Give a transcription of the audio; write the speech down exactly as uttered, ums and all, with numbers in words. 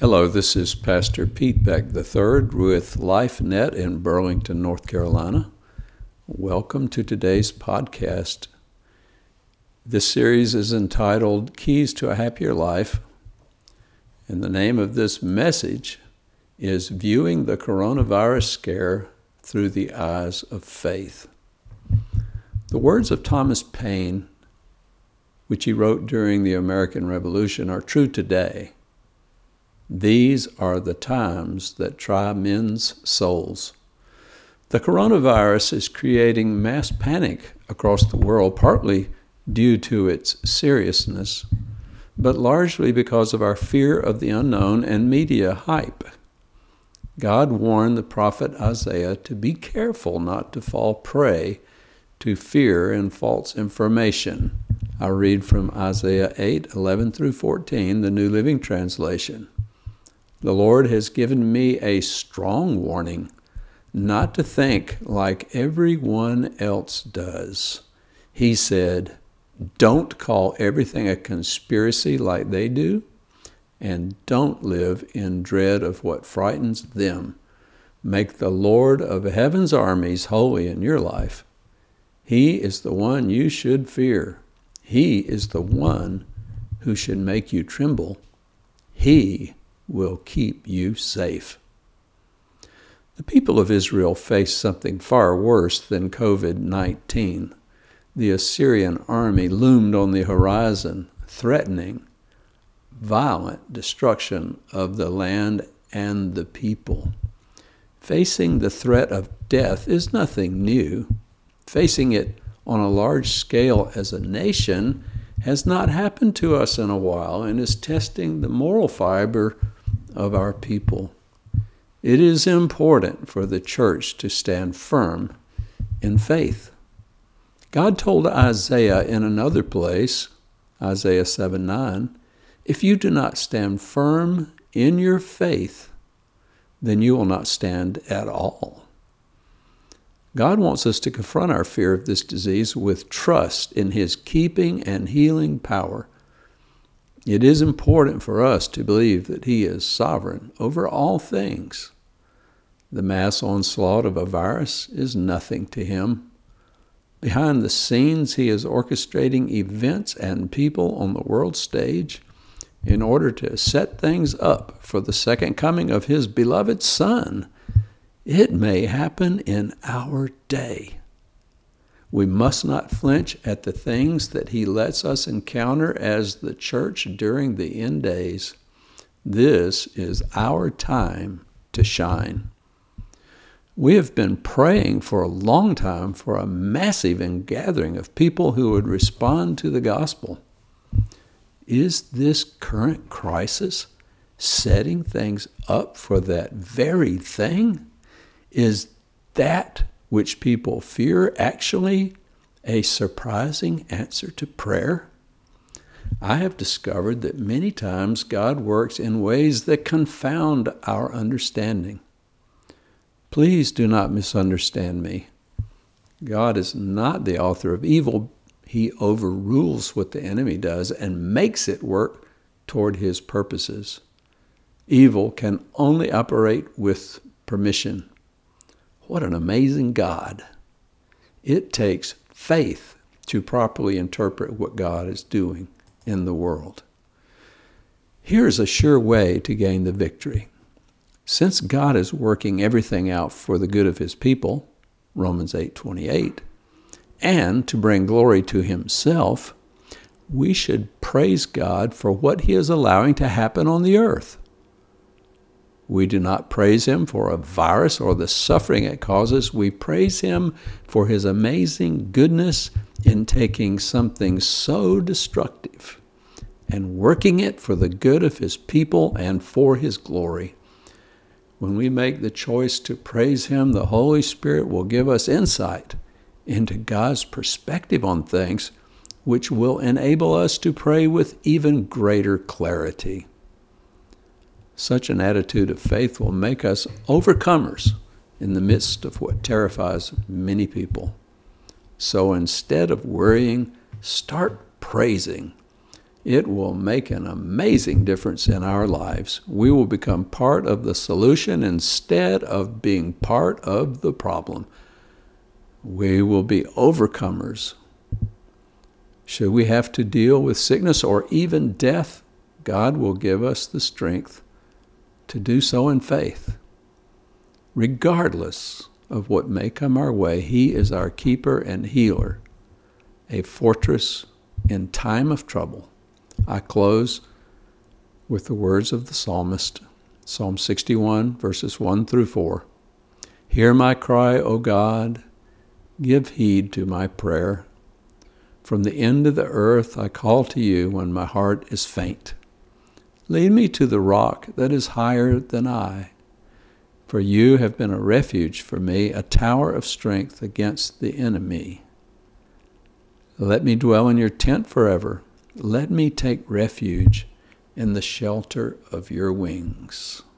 Hello, this is Pastor Pete Beck the third with LifeNet in Burlington, North Carolina. Welcome to today's podcast. This series is entitled Keys to a Happier Life, and the name of this message is Viewing the Coronavirus Scare Through the Eyes of Faith. The words of Thomas Paine, which he wrote during the American Revolution, are true today. These are the times that try men's souls. The coronavirus is creating mass panic across the world, partly due to its seriousness, but largely because of our fear of the unknown and media hype. God warned the prophet Isaiah to be careful not to fall prey to fear and false information. I read from Isaiah eight, eleven through fourteen, the New Living Translation. The Lord has given me a strong warning not to think like everyone else does. He said, don't call everything a conspiracy like they do, and don't live in dread of what frightens them. Make the Lord of heaven's armies holy in your life. He is the one you should fear. He is the one who should make you tremble. He will keep you safe. The people of Israel faced something far worse than covid nineteen. The Assyrian army loomed on the horizon, threatening violent destruction of the land and the people. Facing the threat of death is nothing new. Facing it on a large scale as a nation has not happened to us in a while and is testing the moral fiber of our people. It is important for the church to stand firm in faith. God told Isaiah in another place, Isaiah seven nine, if you do not stand firm in your faith, then you will not stand at all. God wants us to confront our fear of this disease with trust in His keeping and healing power. It is important for us to believe that He is sovereign over all things. The mass onslaught of a virus is nothing to Him. Behind the scenes, He is orchestrating events and people on the world stage in order to set things up for the second coming of His beloved Son. It may happen in our day. We must not flinch at the things that He lets us encounter as the church during the end days. This is our time to shine. We have been praying for a long time for a massive ingathering of people who would respond to the gospel. Is this current crisis setting things up for that very thing? Is that which people fear actually a surprising answer to prayer? I have discovered that many times God works in ways that confound our understanding. Please do not misunderstand me. God is not the author of evil. He overrules what the enemy does and makes it work toward His purposes. Evil can only operate with permission. What an amazing God. It takes faith to properly interpret what God is doing in the world. Here's a sure way to gain the victory. Since God is working everything out for the good of His people, Romans eight twenty-eight, and to bring glory to Himself, we should praise God for what He is allowing to happen on the earth. We do not praise Him for a virus or the suffering it causes. We praise Him for His amazing goodness in taking something so destructive and working it for the good of His people and for His glory. When we make the choice to praise Him, the Holy Spirit will give us insight into God's perspective on things, which will enable us to pray with even greater clarity. Such an attitude of faith will make us overcomers in the midst of what terrifies many people. So instead of worrying, start praising it will make an amazing difference in our lives. We will become part of the solution instead of being part of the problem. We will be overcomers. Should we have to deal with sickness or even death, God will give us the strength to do so in faith. Regardless of what may come our way, He is our keeper and healer, a fortress in time of trouble. I close with the words of the psalmist, Psalm sixty-one, verses one through four. Hear my cry, O God, give heed to my prayer. From the end of the earth I call to you when my heart is faint. Lead me to the rock that is higher than I, for you have been a refuge for me, a tower of strength against the enemy. Let me dwell in your tent forever. Let me take refuge in the shelter of your wings.